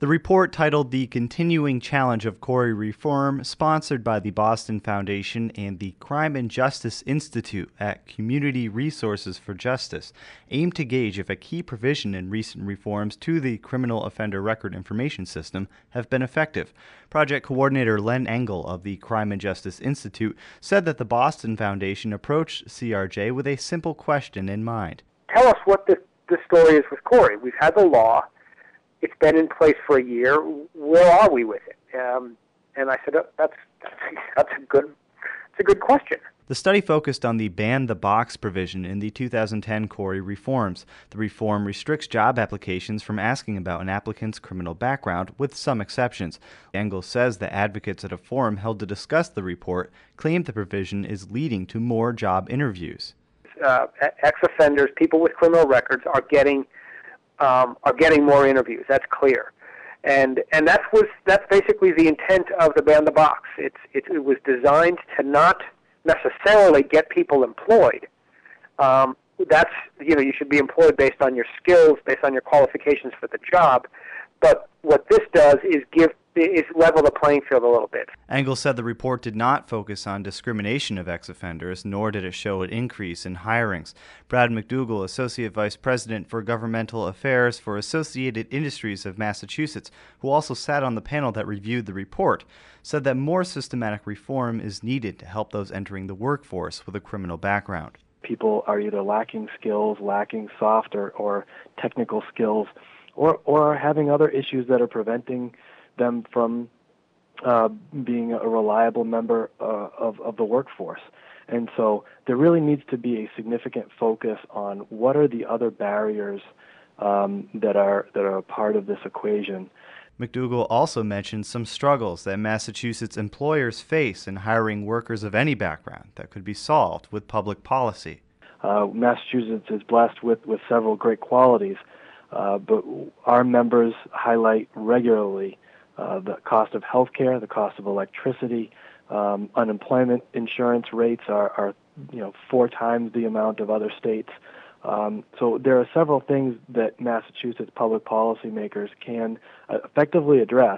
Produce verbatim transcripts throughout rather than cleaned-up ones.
The report, titled The Continuing Challenge of Corey Reform, sponsored by the Boston Foundation and the Crime and Justice Institute at Community Resources for Justice, aimed to gauge if a key provision in recent reforms to the Criminal Offender Record Information System have been effective. Project coordinator Len Engel of the Crime and Justice Institute said that the Boston Foundation approached C R J with a simple question in mind. Tell us what the, the story is with Corey. We've had the law. It's been in place for a year. Where are we with it? Um, and I said, oh, that's, that's that's a good that's a good question. The study focused on the ban the box provision in the two thousand ten Corey reforms. The reform restricts job applications from asking about an applicant's criminal background, with some exceptions. Engel says that advocates at a forum held to discuss the report claimed the provision is leading to more job interviews. Uh, ex-offenders, people with criminal records, are getting Um, are getting more interviews. That's clear, and and that was that's basically the intent of the ban the box. It's it, it was designed to not necessarily get people employed. Um, that's you know you should be employed based on your skills, based on your qualifications for the job. But what this does is give is level the playing field a little bit. Engel said the report did not focus on discrimination of ex-offenders, nor did it show an increase in hirings. Brad McDougall, Associate Vice President for Governmental Affairs for Associated Industries of Massachusetts, who also sat on the panel that reviewed the report, said that more systematic reform is needed to help those entering the workforce with a criminal background. People are either lacking skills, lacking soft or, or technical skills, or, or are having other issues that are preventing them from uh, being a reliable member uh, of, of the workforce. And so there really needs to be a significant focus on what are the other barriers um, that are that are a part of this equation. McDougall also mentioned some struggles that Massachusetts employers face in hiring workers of any background that could be solved with public policy. Uh, Massachusetts is blessed with, with several great qualities, uh, but our members highlight regularly Uh, the cost of health care, the cost of electricity, um, unemployment insurance rates are, are, you know, four times the amount of other states. Um, so there are several things that Massachusetts public policymakers can uh, effectively address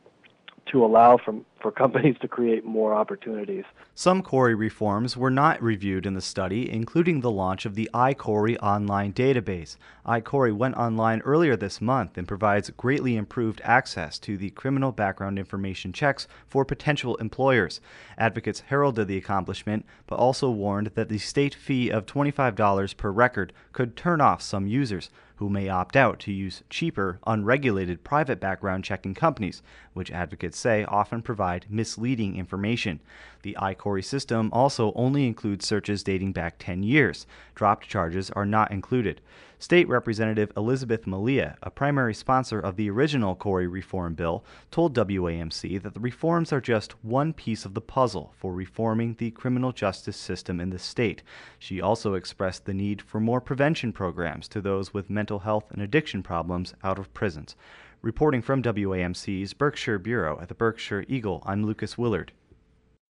to allow from, for companies to create more opportunities. Some Corey reforms were not reviewed in the study, including the launch of the iCorey online database. iCorey went online earlier this month and provides greatly improved access to the criminal background information checks for potential employers. Advocates heralded the accomplishment, but also warned that the state fee of twenty-five dollars per record could turn off some users, who may opt out to use cheaper, unregulated private background checking companies, which advocates say often provide misleading information. The iCorey system also only includes searches dating back ten years. Dropped charges are not included. State Representative Elizabeth Malia, a primary sponsor of the original Corey reform bill, told W A M C that the reforms are just one piece of the puzzle for reforming the criminal justice system in the state. She also expressed the need for more prevention programs to those with mental health and addiction problems out of prisons. Reporting from W A M C's Berkshire Bureau at the Berkshire Eagle, I'm Lucas Willard.